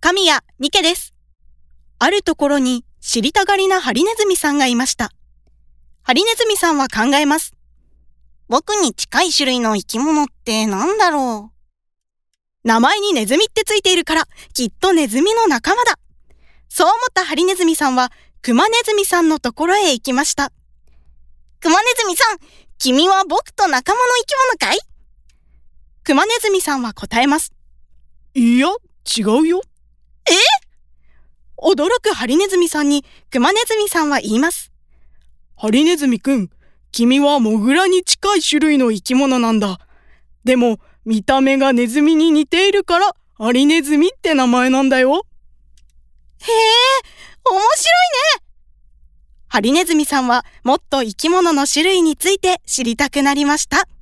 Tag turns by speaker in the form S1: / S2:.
S1: 神谷ニケです。あるところに知りたがりなハリネズミさんがいました。ハリネズミさんは考えます。僕に近い種類の生き物って何だろう。名前にネズミってついているから、きっとネズミの仲間だ。そう思ったハリネズミさんは、クマネズミさんのところへ行きました。クマネズミさん、君は僕と仲間の生き物かい？クマネズミさんは答えます。
S2: いや、違うよ。
S1: 驚くハリネズミさんにクマネズミさんは言います。
S2: ハリネズミくん、君はモグラに近い種類の生き物なんだ。でも、見た目がネズミに似ているから、ハリネズミって名前なんだよ。
S1: へえ、面白いね。ハリネズミさんはもっと生き物の種類について知りたくなりました。